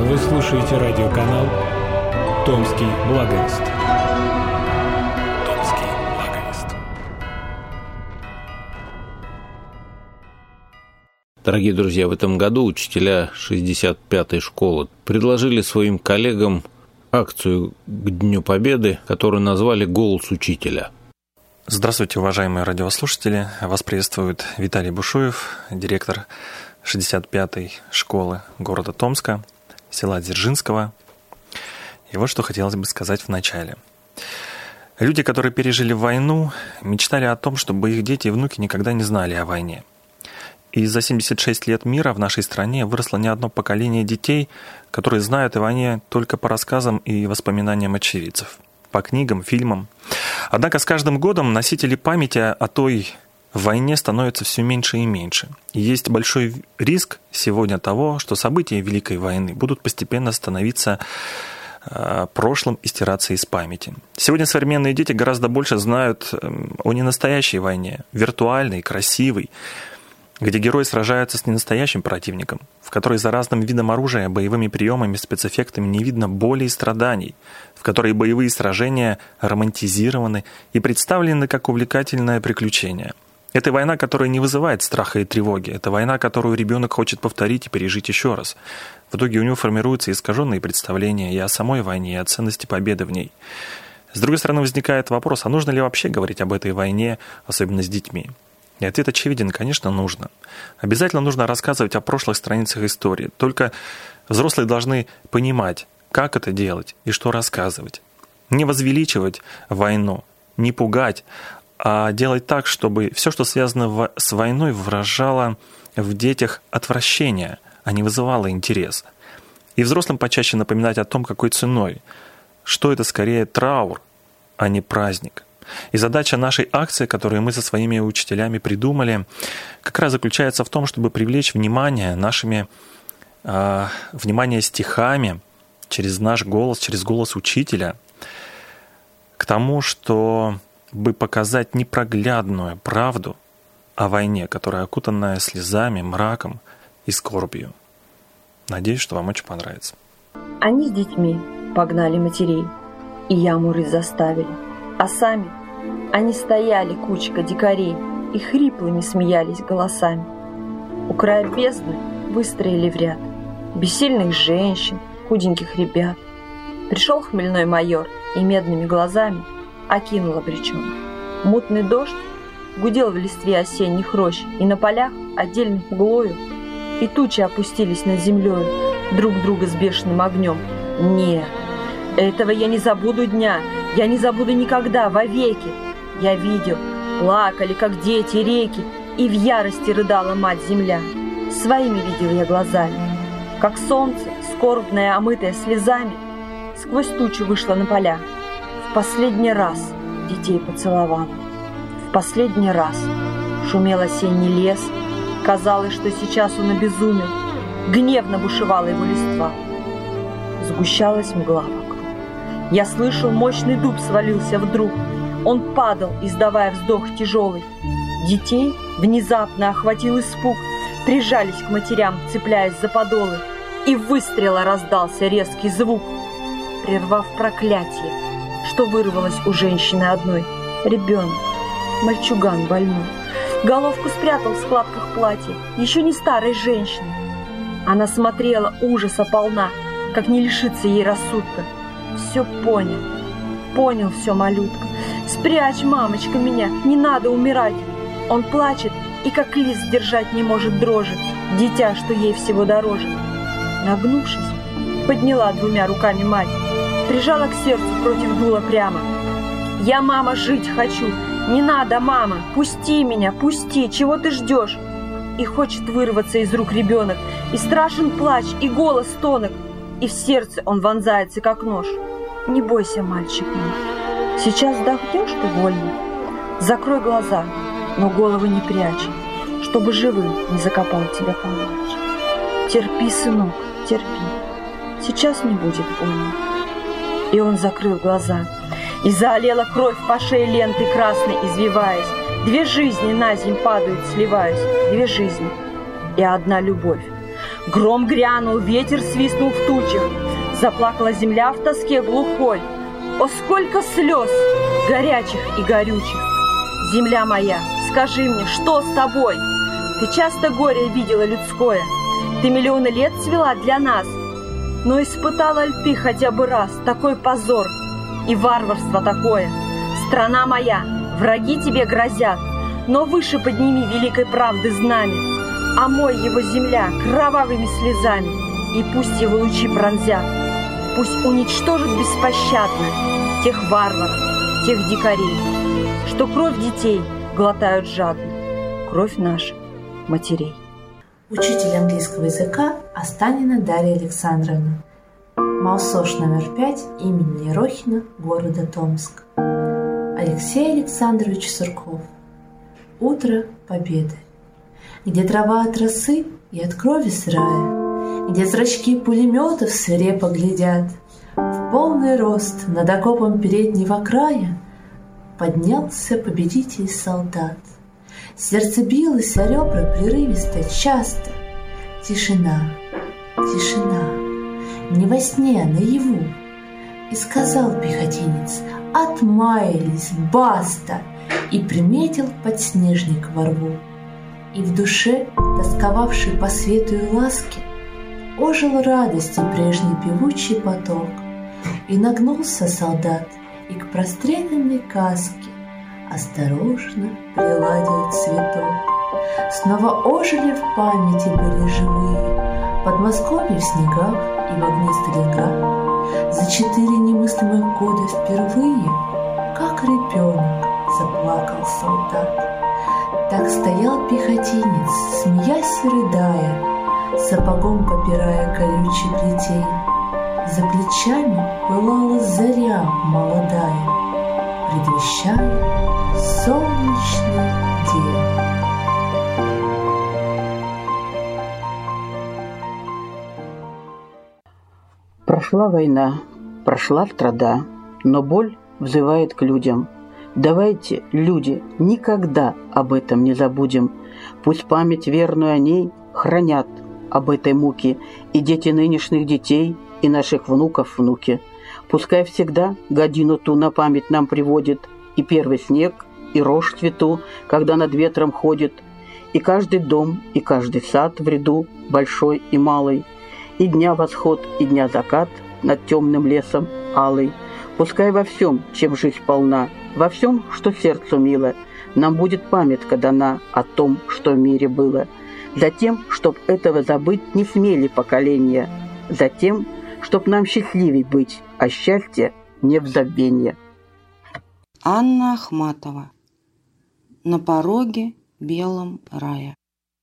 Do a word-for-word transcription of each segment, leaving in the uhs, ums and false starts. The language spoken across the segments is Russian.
Вы слушаете радиоканал «Томский благовест». «Томский благовест». Дорогие друзья, в этом году учителя шестьдесят пятой школы предложили своим коллегам акцию к Дню Победы, которую назвали «Голос учителя». Здравствуйте, уважаемые радиослушатели. Вас приветствует Виталий Бушуев, директор шестьдесят пятой школы города Томска, села Дзержинского. И вот что хотелось бы сказать в начале. Люди, которые пережили войну, мечтали о том, чтобы их дети и внуки никогда не знали о войне. И за семьдесят шесть лет мира в нашей стране выросло не одно поколение детей, которые знают о войне только по рассказам и воспоминаниям очевидцев, по книгам, фильмам. Однако с каждым годом носители памяти о той войне становится все меньше и меньше. И есть большой риск сегодня того, что события Великой войны будут постепенно становиться э, прошлым и стираться из памяти. Сегодня современные дети гораздо больше знают о ненастоящей войне, виртуальной, красивой, где герои сражаются с ненастоящим противником, в которой за разным видом оружия, боевыми приемами, спецэффектами не видно боли и страданий, в которой боевые сражения романтизированы и представлены как увлекательное приключение. Это война, которая не вызывает страха и тревоги. Это война, которую ребенок хочет повторить и пережить еще раз. В итоге у него формируются искаженные представления и о самой войне, и о ценности победы в ней. С другой стороны, возникает вопрос, а нужно ли вообще говорить об этой войне, особенно с детьми? И ответ очевиден, конечно, нужно. Обязательно нужно рассказывать о прошлых страницах истории. Только взрослые должны понимать, как это делать и что рассказывать. Не возвеличивать войну, не пугать, а делать так, чтобы все, что связано с войной, выражало в детях отвращение, а не вызывало интерес. И взрослым почаще напоминать о том, какой ценой, что это скорее траур, а не праздник. И задача нашей акции, которую мы со своими учителями придумали, как раз заключается в том, чтобы привлечь внимание нашими, э, внимание стихами через наш голос, через голос учителя, к тому, что бы показать непроглядную правду о войне, которая окутанная слезами, мраком и скорбью. Надеюсь, что вам очень понравится. Они с детьми погнали матерей и яму рыть заставили, а сами они стояли, кучка дикарей, и хриплыми смеялись голосами. У края бездны выстроили в ряд бессильных женщин, худеньких ребят. Пришел хмельной майор и медными глазами окинул обреченно. Мутный дождь гудел в листве осенних рощ, и на полях отдельных углою и тучи опустились над землею друг друга с бешеным огнем. Нет, этого я не забуду дня, я не забуду никогда, вовеки. Я видел, плакали, как дети, реки, и в ярости рыдала мать-земля. Своими видел я глазами, как солнце, скорбное, омытое слезами, сквозь тучу вышло на поля. В последний раз детей поцеловала. В последний раз шумел осенний лес. Казалось, что сейчас он обезумел. Гневно бушевала его листва. Сгущалась мгла вокруг. Я слышал, мощный дуб свалился вдруг. Он падал, издавая вздох тяжелый. Детей внезапно охватил испуг. Прижались к матерям, цепляясь за подолы. И выстрела раздался резкий звук, прервав проклятие, что вырвалось у женщины одной. Ребенок, мальчуган больной, головку спрятал в складках платья, еще не старой женщины. Она смотрела, ужаса полна, как не лишиться ей рассудка. Все понял, понял все, малютка. Спрячь, мамочка, меня, не надо умирать. Он плачет и как лист держать не может дрожи, дитя, что ей всего дороже. Нагнувшись, подняла двумя руками мать, прижала к сердцу против дула прямо. Я, мама, жить хочу. Не надо, мама, пусти меня, пусти, чего ты ждешь? И хочет вырваться из рук ребенок, и страшен плач, и голос тонок, и в сердце он вонзается, как нож. Не бойся, мальчик мой, сейчас вдохнешь ты вольно. Закрой глаза, но голову не прячь, чтобы живым не закопал тебя палач. Терпи, сынок, терпи, сейчас не будет больно. И он закрыл глаза, и заолела кровь по шее лентой красной извиваясь. Две жизни на земь падают, сливаясь, две жизни и одна любовь. Гром грянул, ветер свистнул в тучах, заплакала земля в тоске глухой. О, сколько слез, горячих и горючих! Земля моя, скажи мне, что с тобой? Ты часто горе видела людское, ты миллионы лет цвела для нас, но испытала ли ты хотя бы раз такой позор и варварство такое? Страна моя, враги тебе грозят, но выше подними великой правды знамя, омой его земля кровавыми слезами, и пусть его лучи пронзят, пусть уничтожит беспощадно тех варваров, тех дикарей, что кровь детей глотают жадно, кровь наших матерей. Учитель английского языка Останина Дарья Александровна. Малсош номер пять имени Ерохина, города Томск. Алексей Александрович Сурков. Утро Победы. Где трава от росы и от крови сырая, где зрачки пулеметов свирепо глядят, в полный рост над окопом переднего края поднялся победитель-солдат. Сердце билось о ребра прерывисто, часто. Тишина, тишина, не во сне, а наяву. И сказал пехотинец: отмаялись, баста, и приметил подснежник во рву. И в душе, тосковавшей по свету и ласке, ожил радостью прежний певучий поток. И нагнулся солдат, и к простреленной каске осторожно приладил цветок. Снова ожили в памяти были живые Подмосковье в снегах и в огне Сталинград. За четыре немыслимых года впервые, как ребенок, заплакал солдат. Так стоял пехотинец, смеясь и рыдая, сапогом попирая колючий плетень. За плечами пылала заря молодая, предвещая солнечный день. Прошла война, прошла страда, но боль взывает к людям. Давайте, люди, никогда об этом не забудем. Пусть память верную о ней хранят об этой муке и дети нынешних детей, и наших внуков внуки. Пускай всегда годину ту на память нам приводит и первый снег, и рожь в цвету, когда над ветром ходит, и каждый дом, и каждый сад в ряду, большой и малый, и дня восход, и дня закат над темным лесом алый. Пускай во всем, чем жизнь полна, во всем, что сердцу мило, нам будет памятка дана о том, что в мире было. Затем, чтоб этого забыть не смели поколения, затем, чтоб нам счастливей быть, а счастье не в забвенье. Анна Ахматова. На пороге белом рая.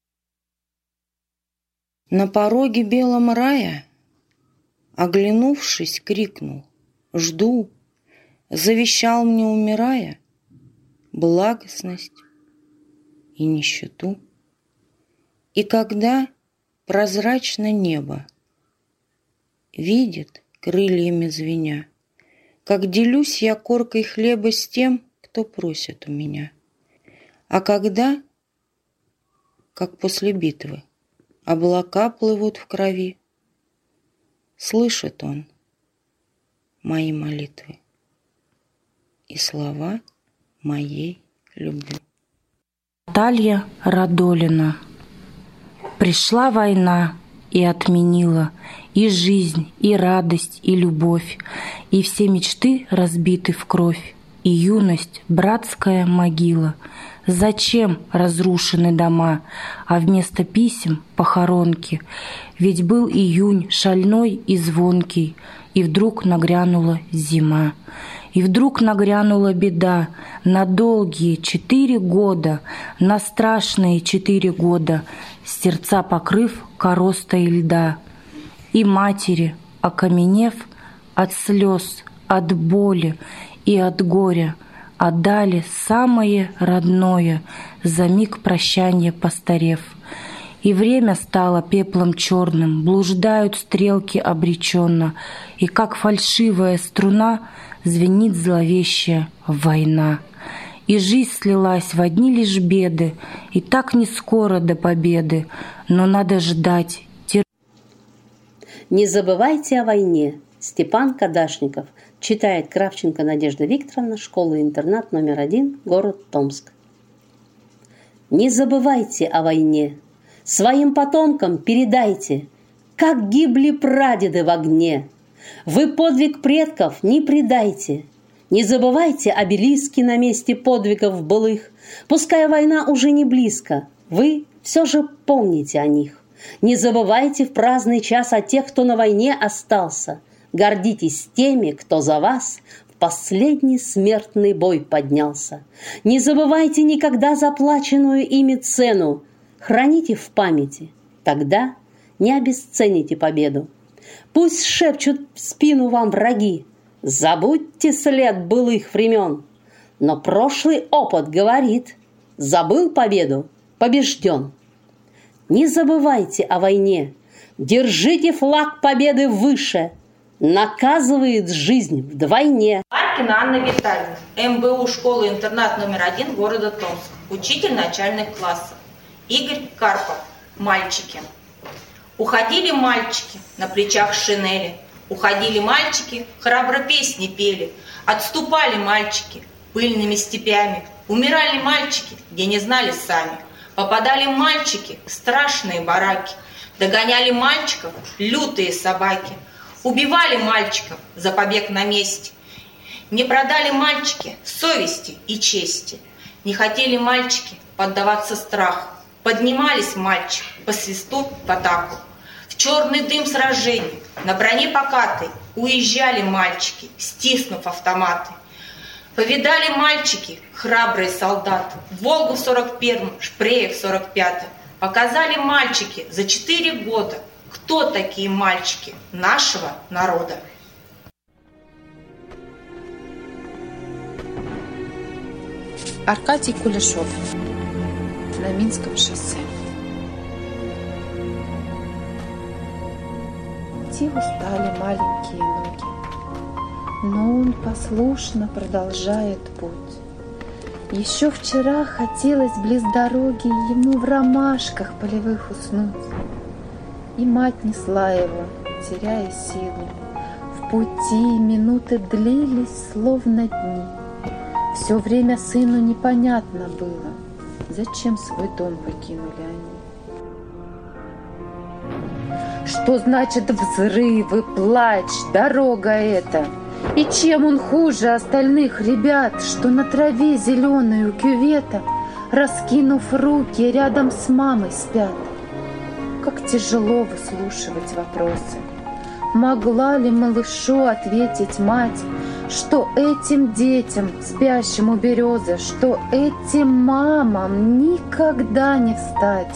На пороге белом рая, оглянувшись, крикнул: «Жду!» Завещал мне, умирая, благостность и нищету. И когда прозрачно небо видит, крыльями звеня, как делюсь я коркой хлеба с тем, кто просит у меня. А когда, как после битвы, облака плывут в крови, слышит он мои молитвы и слова моей любви. Наталья Радолина. Пришла война и отменила и жизнь, и радость, и любовь, и все мечты разбиты в кровь, и юность — братская могила. Зачем разрушены дома, а вместо писем — похоронки? Ведь был июнь шальной и звонкий, и вдруг нагрянула зима. И вдруг нагрянула беда на долгие четыре года, на страшные четыре года, сердца покрыв коростой льда. И матери, окаменев от слез, от боли и от горя, отдали самое родное, за миг прощания постарев. И время стало пеплом черным, блуждают стрелки обреченно, и как фальшивая струна звенит зловещая война. И жизнь слилась в одни лишь беды, и так не скоро до победы, но надо ждать, терпеть. Не забывайте о войне. Степан Кадашников. Читает Кравченко Надежда Викторовна, школа-интернат номер один, город Томск. Не забывайте о войне. Своим потомкам передайте, как гибли прадеды в огне. Вы подвиг предков не предайте. Не забывайте обелиски на месте подвигов былых. Пускай война уже не близко, вы все же помните о них. Не забывайте в праздный час о тех, кто на войне остался. Гордитесь теми, кто за вас в последний смертный бой поднялся. Не забывайте никогда заплаченную ими цену. Храните в памяти, тогда не обесцените победу. Пусть шепчут в спину вам враги: забудьте след былых времен. Но прошлый опыт говорит: забыл победу, побежден. Не забывайте о войне, держите флаг победы выше. Наказывает жизнь вдвойне. Аркина Анна Витальевна, эм бэ у школа-интернат номер один города Томск, учитель начальных классов. Игорь Карпов, мальчики. Уходили мальчики, на плечах шинели. Уходили мальчики, храбро песни пели. Отступали мальчики пыльными степями. Умирали мальчики, где не знали сами. Попадали мальчики в страшные бараки. Догоняли мальчиков лютые собаки. Убивали мальчиков за побег на месте. Не продали мальчики совести и чести. Не хотели мальчики поддаваться страху. Поднимались мальчики по свисту в атаку. В черный дым сражений, на броне покатой уезжали мальчики, стиснув автоматы. Повидали мальчики, храбрые солдаты, Волгу в сорок первом, Шпрее в сорок пятом. Показали мальчики за четыре года, кто такие мальчики нашего народа. Аркадий Кулешов на Минском шоссе. Идти устали маленькие ноги, но он послушно продолжает путь. Еще вчера хотелось близ дороги ему в ромашках полевых уснуть. И мать несла его, теряя силу. В пути минуты длились, словно дни. Все время сыну непонятно было, зачем свой дом покинули они. Что значит взрывы, плач, дорога эта? И чем он хуже остальных ребят, что на траве зеленой у кювета, раскинув руки, рядом с мамой спят? Как тяжело выслушивать вопросы. Могла ли малышу ответить мать, что этим детям, спящим у березы, что этим мамам никогда не встать?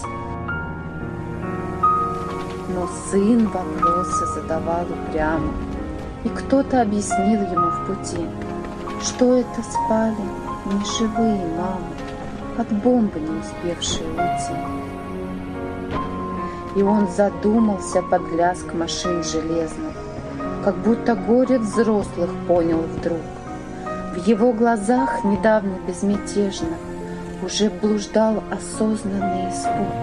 Но сын вопросы задавал упрямо, и кто-то объяснил ему в пути, что это спали не живые мамы, от бомбы не успевшие уйти. И он задумался под лязг машин железных, как будто горе взрослых понял вдруг. В его глазах недавно безмятежно уже блуждал осознанный испуг.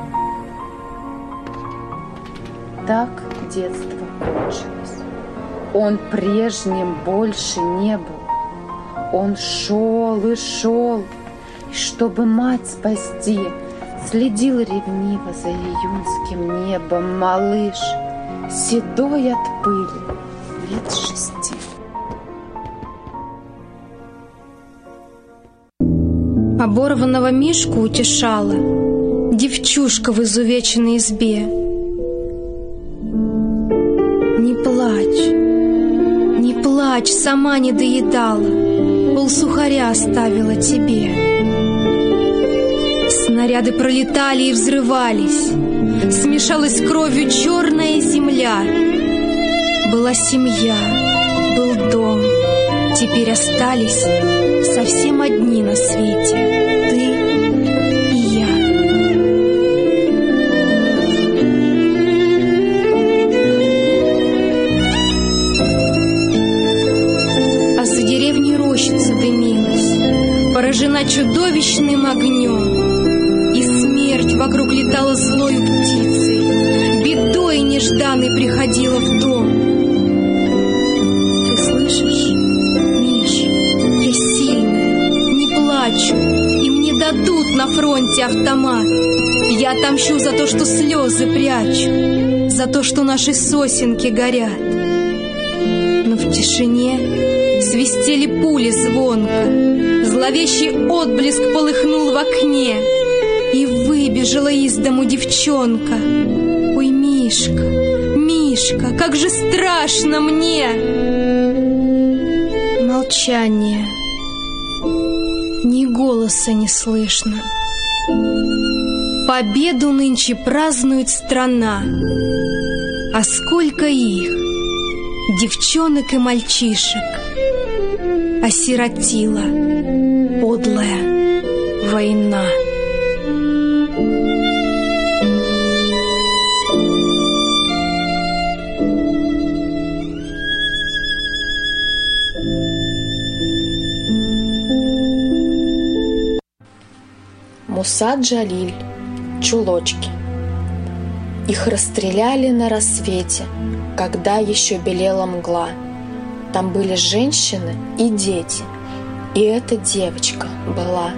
Так детство кончилось. Он прежним больше не был. Он шел и шел, и чтобы мать спасти, следил ревниво за июньским небом малыш, седой от пыли, лет шести. Оборванного Мишку утешала девчушка в изувеченной избе. Не плачь, не плачь, сама не доедала, полсухаря оставила тебе. Снаряды пролетали и взрывались, смешалась кровью черная земля. Была семья, был дом, теперь остались совсем одни на свете, ты и я. А за деревней рощица дымилась, поражена чудовищным огнем. И смерть вокруг летала злою птицей, бедой нежданной раны приходила в дом. Ты слышишь, Миш, я сильная, не плачу, и мне дадут на фронте автомат. Я отомщу за то, что слезы прячу, за то, что наши сосенки горят. Но в тишине свистели пули звонко, зловещий отблеск полыхнул в окне, и выбежала из дому девчонка. Ой, Мишка, Мишка, как же страшно мне! Молчание, ни голоса не слышно. Победу нынче празднует страна, а сколько их, девчонок и мальчишек, осиротила подлая война. Муса Джалиль. Чулочки. Их расстреляли на рассвете, когда еще белела мгла. Там были женщины и дети, и эта девочка была.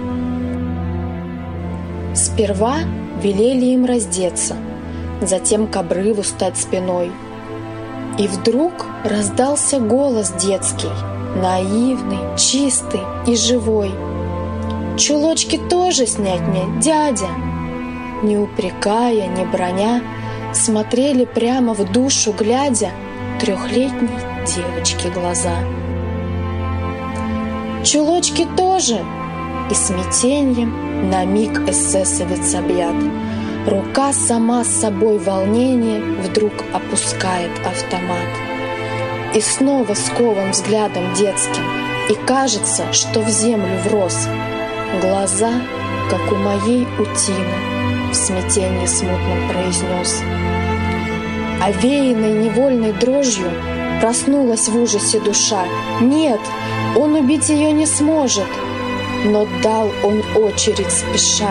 Сперва велели им раздеться, затем к обрыву стать спиной. И вдруг раздался голос детский, наивный, чистый и живой. «Чулочки тоже снять мне, дядя!» Не упрекая, не броня, смотрели прямо в душу, глядя, трехлетней девочке глаза. «Чулочки тоже!» И смятеньем на миг эсэсовец объят. Рука сама с собой волнение вдруг опускает автомат. И снова скован взглядом детским, и кажется, что в землю врос. Глаза, как у моей утины, в смятении смутном произнес. Овеянной невольной дрожью проснулась в ужасе душа. Нет, он убить ее не сможет, но дал он очередь спеша.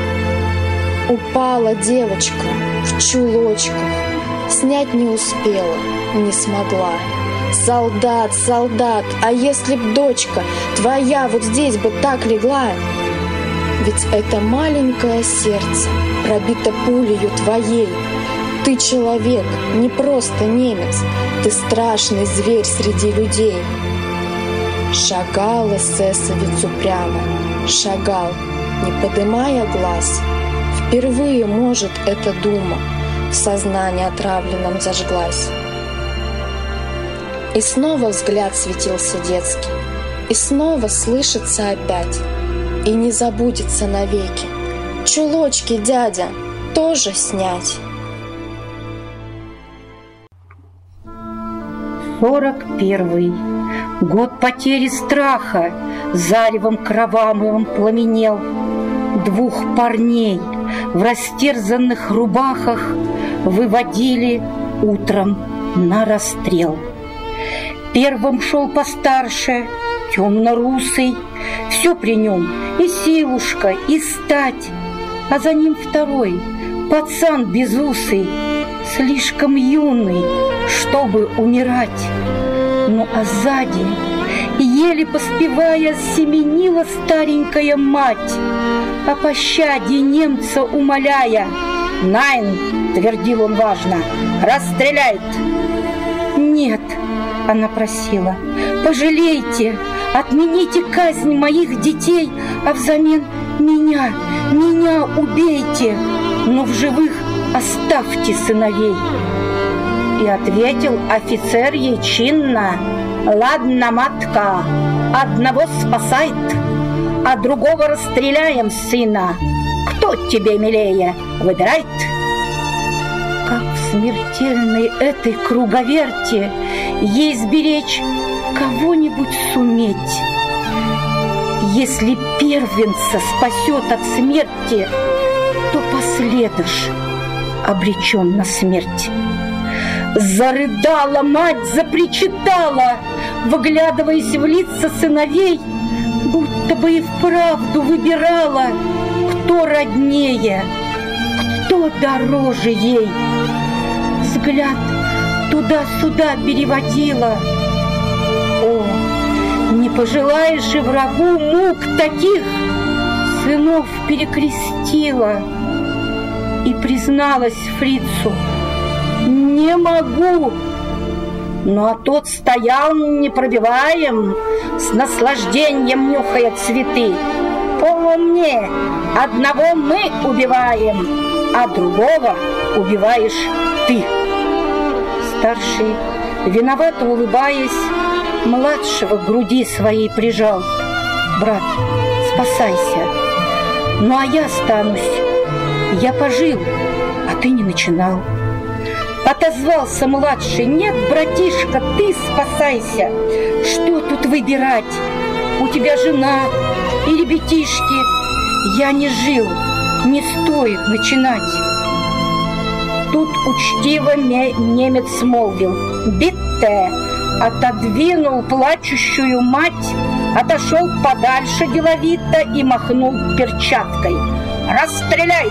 Упала девочка в чулочках, снять не успела, не смогла. Солдат, солдат, а если б дочка твоя вот здесь бы так легла? Ведь это маленькое сердце пробито пулею твоей. Ты человек, не просто немец, ты страшный зверь среди людей. Шагал эсэсовец упрямо, шагал, не подымая глаз. Впервые, может, эта дума в сознании отравленном зажглась. И снова взгляд светился детский, и снова слышится опять, и не забудется навеки. Чулочки, дядя, тоже снять. Сорок первый. Год потери страха заревом кровавым пламенел. Двух парней в растерзанных рубахах выводили утром на расстрел. Первым шел постарше, темно-русый, все при нем, и силушка, и стать, а за ним второй, пацан безусый, слишком юный, чтобы умирать. Ну а сзади, еле поспевая, семенила старенькая мать, о пощаде немца умоляя. «Найн!» — твердил он важно, — «расстреляет!» «Нет!» — она просила, «пожалейте, отмените казнь моих детей, а взамен меня, меня убейте, но в живых оставьте сыновей». И ответил офицер ей чинно: «Ладно, матка, одного спасает, а другого расстреляем сына. Кто тебе милее, выбирает». Как в смертельной этой круговерти ей сберечь кого-нибудь суметь? Если первенца спасет от смерти, то последуешь обречен на смерть. Зарыдала мать, запричитала, выглядываясь в лица сыновей, будто бы и вправду выбирала, кто роднее, кто дороже ей. Взгляд туда-сюда переводила. О, не пожелаешь и врагу мук таких, сынов перекрестила. И призналась фрицу: не могу. Ну а тот стоял непробиваем, с наслаждением нюхая цветы. Помни, одного мы убиваем, а другого убиваешь ты. Старший, виновато улыбаясь, младшего к груди своей прижал. Брат, спасайся. Ну а я останусь. Я пожил, а ты не начинал. Отозвался младший: нет, братишка, ты спасайся. Что тут выбирать? У тебя жена и ребятишки. Я не жил, не стоит начинать. Тут учтиво немец молвил: битте, отодвинул плачущую мать, отошел подальше деловито и махнул перчаткой: расстреляет!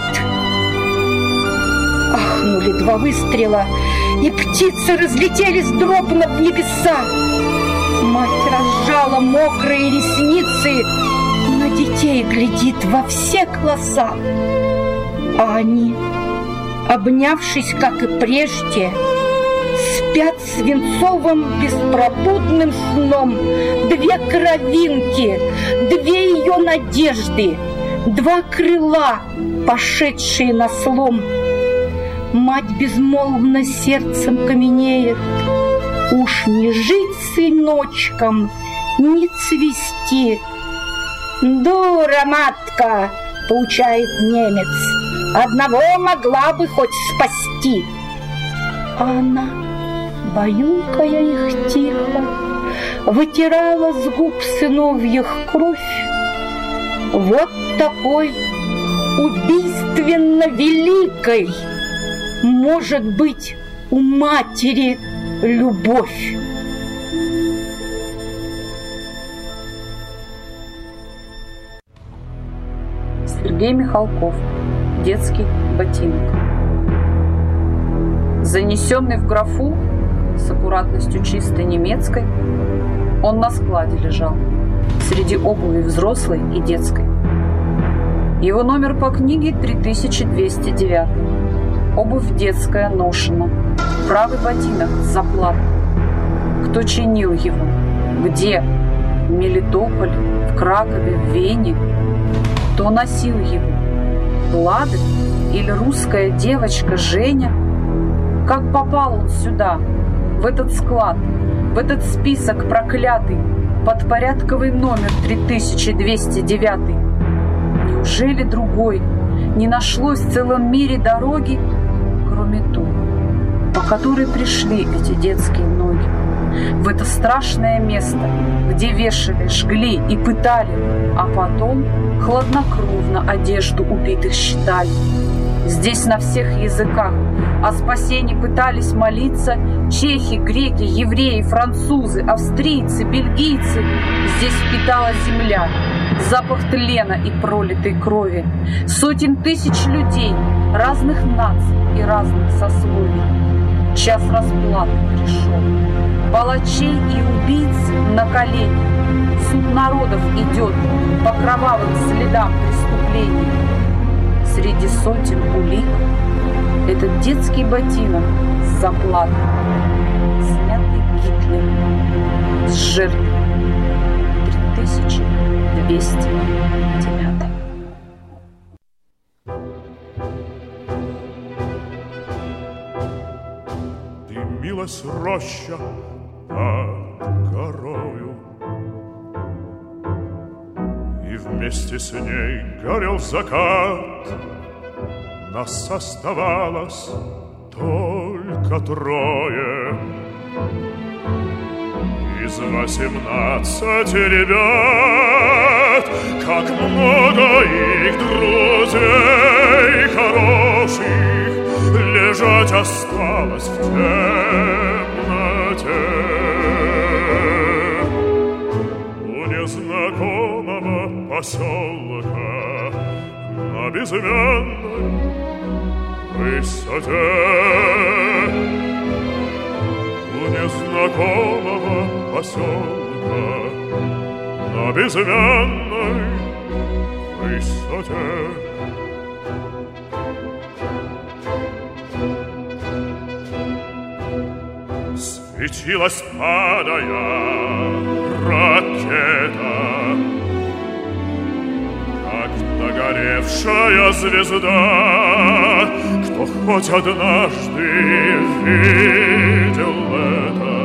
Ахнули два выстрела, и птицы разлетелись дробно в небеса. Мать разжала мокрые ресницы, на детей глядит во все глаза. А они, обнявшись, как и прежде, спят свинцовым беспробудным сном две кровинки, две ее надежды, два крыла, пошедшие на слом. Мать безмолвно сердцем каменеет: уж не жить сыночкам, не цвести. Дура, матка, поучает немец, одного могла бы хоть спасти. А она, баюкая их тихо, вытирала с губ сыновьих кровь. Вот такой убийственно великой может быть у матери любовь. Сергей Михалков. Детский ботинок. Занесенный в графу с аккуратностью чистой немецкой, он на складе лежал среди обуви взрослой и детской. Его номер по книге три тысячи двести девять. Обувь детская ношена, правый ботинок заплат. Кто чинил его? Где? В Мелитополе, в Кракове, в Вене. Кто носил его? Лада или русская девочка Женя? Как попал он сюда, в этот склад, в этот список проклятый, под порядковый номер три тысячи двести девять? Неужели другой не нашлось в целом мире дороги, кроме той, по которой пришли эти детские ноги? В это страшное место, где вешали, жгли и пытали, а потом хладнокровно одежду убитых считали. Здесь на всех языках о спасении пытались молиться чехи, греки, евреи, французы, австрийцы, бельгийцы. Здесь впитала земля, запах тлена и пролитой крови. Сотен тысяч людей, разных наций и разных сословий. Час расплаты пришел. Палачей и убийц на колени. Суд народов идет по кровавым следам преступлений. Среди сотен улик этот детский ботинок с заплатой, снятый Гитлером с жертвы три тысячи двести девять. Дымилась роща под горою, и вместе с ней горел закат. Нас оставалось только трое из восемнадцати ребят. Как много их друзей хороших лежать осталось в темноте. У незнакомого поселка на безымянной высоте незнакомого поселка на безымянной высоте. Светилась, падая, ракета, как догоревшая звезда. Кто хоть однажды видел это,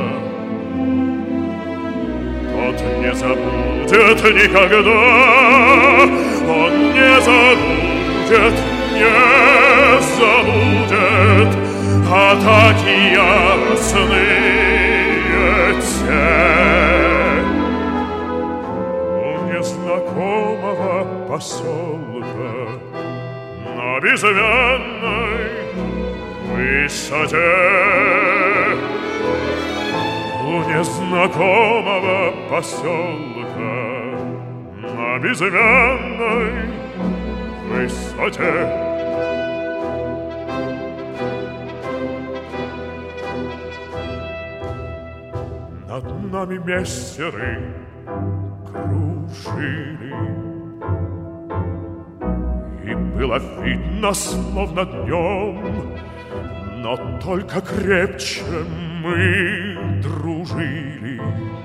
тот не забудет никогда. Он не забудет, не забудет атаки яростные те. У незнакомого поселка на безымянной высоте. У незнакомого поселка на безымянной высоте. Над нами мессеры кружили, и было видно, словно днем, но только крепче мы дружили.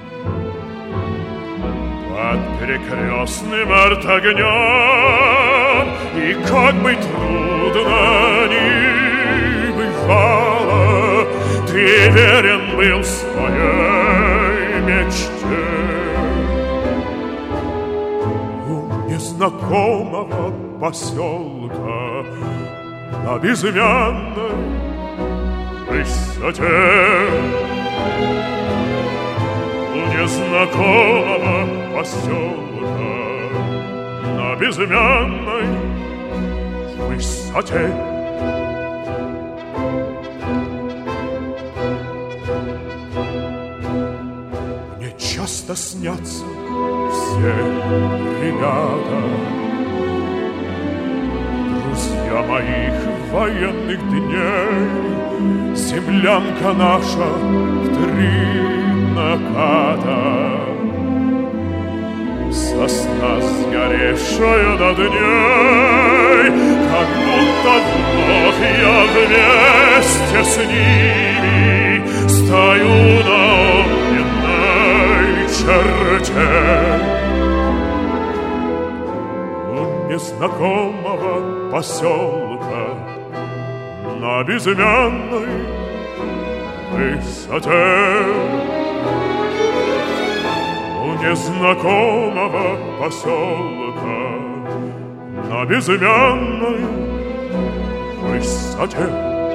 Под перекрестным артогнем, и как бы трудно ни бывало, ты верен был своей мечте. У незнакомого поселка на безымянной высоте. У незнакомого поселка на безымянной высоте. Мне часто снятся все ребята, друзья моих военных дней. Землянка наша в три наката, сосна сгоревшая над ней, как будто вновь я вместе с ними стою на огненной черте. У незнакомого поселка на безымянной высоте. У незнакомого поселка на безымянной высоте.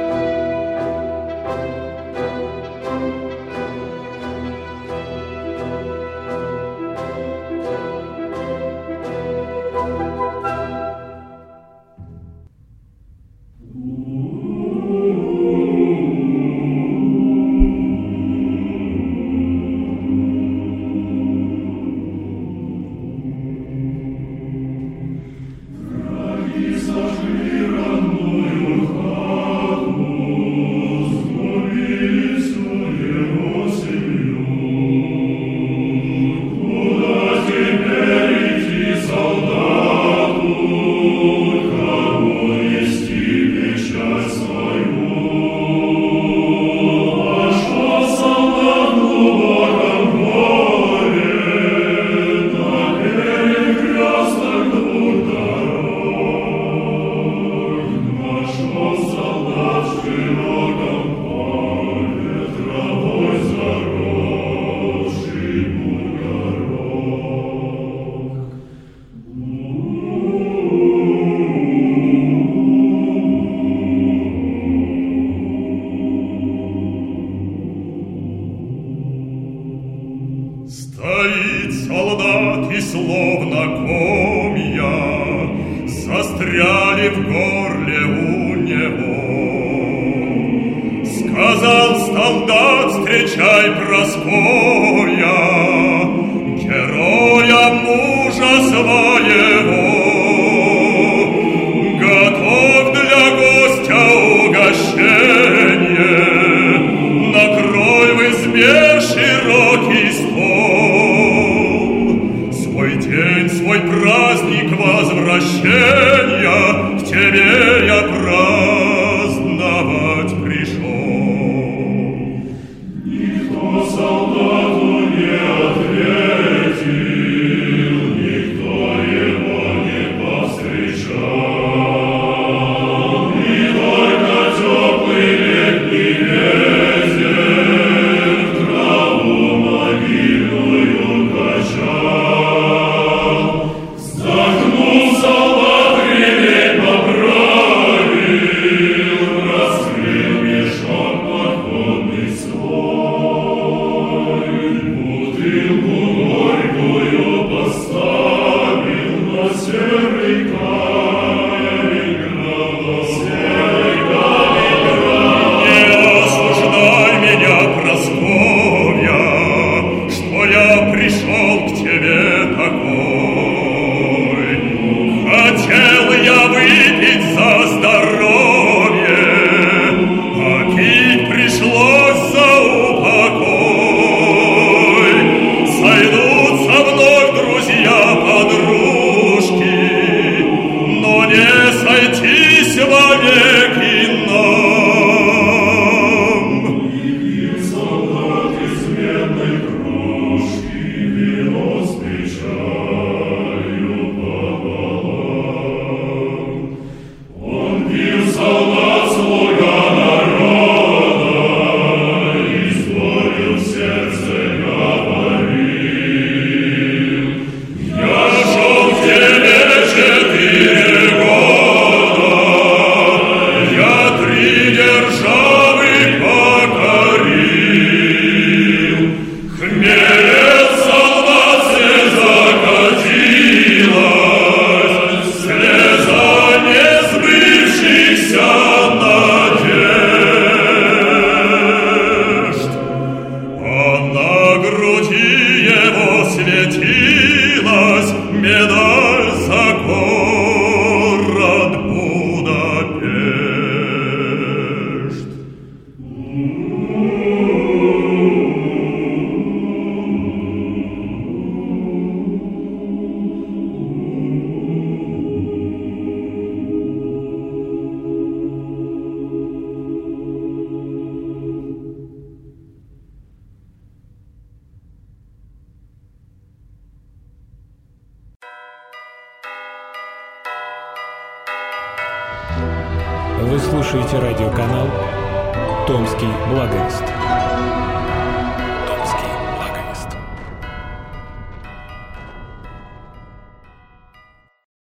Стоит солдат, и словно комья застряли в горле у него. Сказал солдат, встречай Проскоя, героя мужа своего. Готов для гостя угощение, накрой вы три державы покорил. Хмелец солдат слеза катилась, слеза несбывшихся надежд. А на груди его светилась медаль за город Будапешт. Вы слушаете радиоканал «Томский благовест».